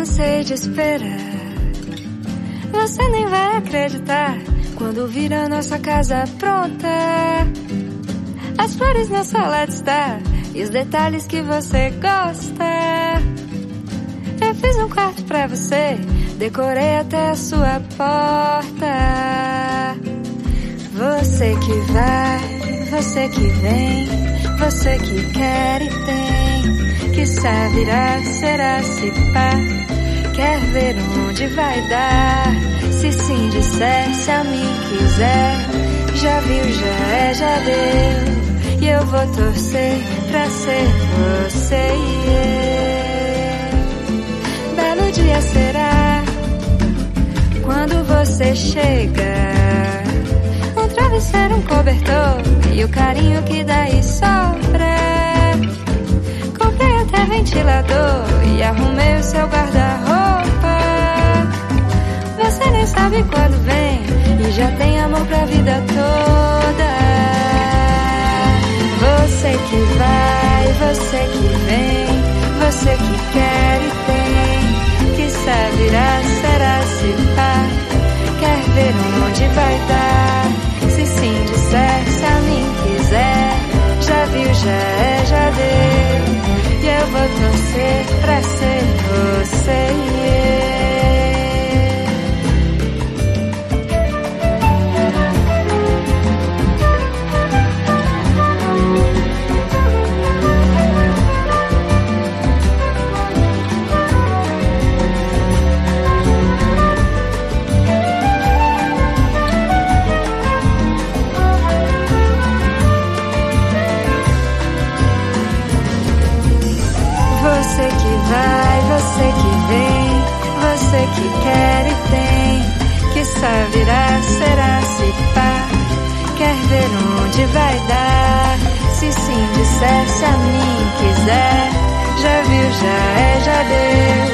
cansei de esperar. Você nem vai acreditar quando vir a nossa casa pronta. As flores na sala de estar e os detalhes que você gosta. Eu fiz um quarto pra você, decorei até a sua porta. Você que vai, você que vem, você que quer e tem, que sabe irá, será, se pá, quer ver onde vai dar. Se sim disser, se a mim quiser, já viu, já é, já deu. E eu vou torcer pra ser você e eu. Belo dia será quando você chega, um travesseiro, um cobertor e o carinho que daí sobra. Comprei até ventilador e arrumei o seu guarda-roupa. Você nem sabe quando vem e já tem amor pra vida toda. Você que vai, você que vem, você que quer e tem, que sabe irá, será, se pá, quer ver onde vai dar. Se sim disser, se a mim quiser, já viu, já é, já deu. E eu vou torcer pra ser você e eu. Você que vai, você que vem, você que quer e tem, que sabe irá, será, se pá, quer ver onde vai dar. Se sim disser, se a mim quiser, já viu, já é, já deu.